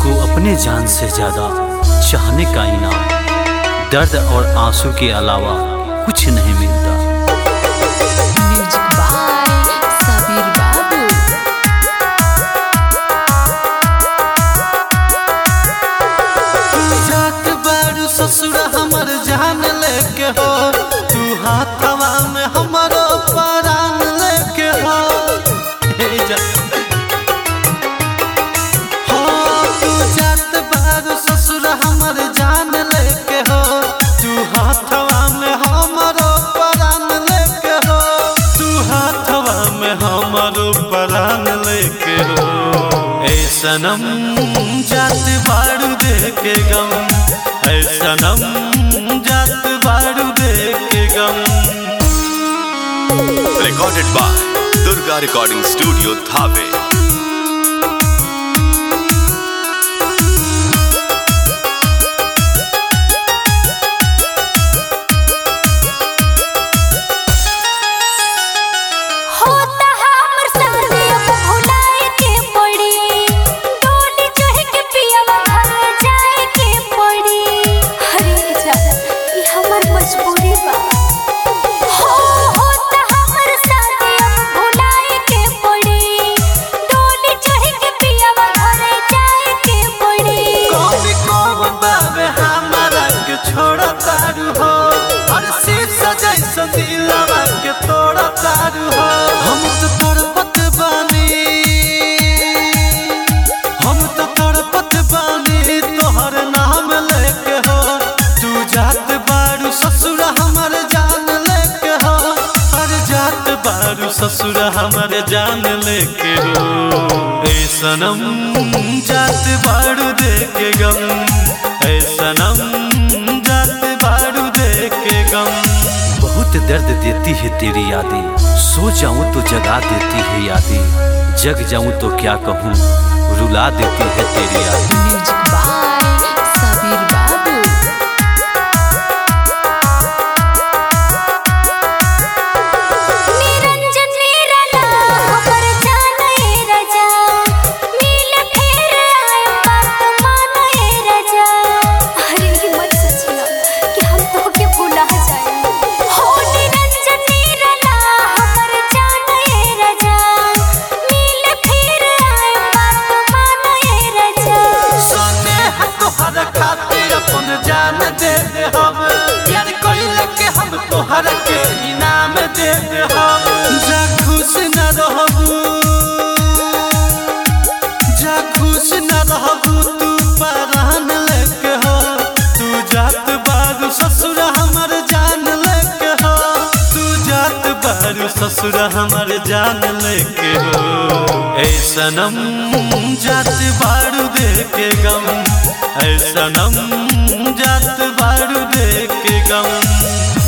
को अपने जान से ज्यादा चाहने का इनाम दर्द और आंसू के अलावा कुछ नहीं मिलता। म्यूजिक बाय सबीर बाबू। जात बारू ससुर हमर जान लेके हो, तू हाथवा में हमरो परान लेके हो। तू जात बारू ससुर हमर जान लेके हो, तू हाथवा में हमरो परान लेके हो, तू हाथवा में हमरो परान लेके हो। ऐ सनम जात बारू देके गम, ऐ सनम जात बारू देके गम। Recorded by Durga Recording Studio, Thave। छोड़ा तारू हो और शीशा जैसा दिलवा के तोड़ा तारू हो। हम तो तड़पत बानी, हम तो तड़पत बानी तोहर नाम लेके हो। तू जात बारू ससुर हमर जान लेके हो, और जात बारू ससुर हमर जान लेके हो। ऐ सनम जात बारू देके गम, ऐ सनम बहुत दर्द देती है तेरी यादें, सो जाऊं तो जगा देती है यादें, जग जाऊं तो क्या कहूं रुला देती है तेरी यादें। म्यूजिक बाय सबीर बाबू। जान दे दे हम प्यार कोइला के, हम तोहर के इनाम दे दे हम। जा खुश न रहबू, जा खुश न रहबू तू परान लेके हो। तू जात बारू ससुर हमर जान लेके हो, तू जात बारू ससुर हमर जान लेके हो। ऐ सनम जात बारू देके गम, ऐ सनम जात बारू देके गम।